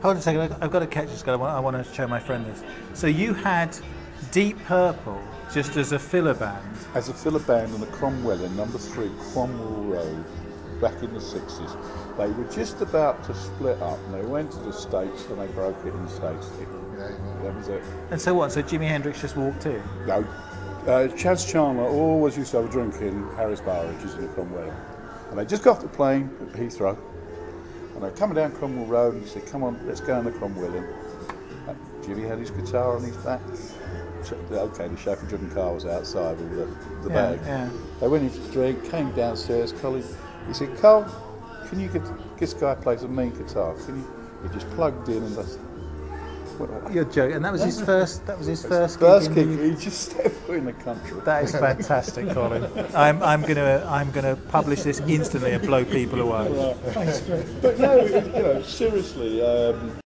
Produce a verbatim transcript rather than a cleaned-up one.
Hold on a second, I've got to catch this guy. I want, I want to show my friend this. So you had Deep Purple just as a filler band. As a filler band on the Cromwell in number three Cromwell Road, back in the sixties. They were just about to split up and they went to the States and they broke it in the States. That was it. And so what, so Jimi Hendrix just walked in? No. Uh, Chas Chandler always used to have a drink in Harris Bar, which is in the Cromwell. And they just got off the plane at Heathrow. And they're coming down Cromwell Road and he said, come on, let's go in the Cromwell Inn. And Jimmy had his guitar on his back. Okay, the chauffeur-driven car was outside with the, the Yeah, bag. yeah. They went in for a drink, came downstairs, Colin, he said, Cole, can you get, this guy plays a mean guitar, can you, he just plugged in and that's, You're joking, and that was his first, that was his first first gig gig, in the- he just stepped foot in the country. That is fantastic, Colin. I'm, I'm gonna, I'm gonna publish this instantly and blow people away. Right. But no, you know, seriously, um,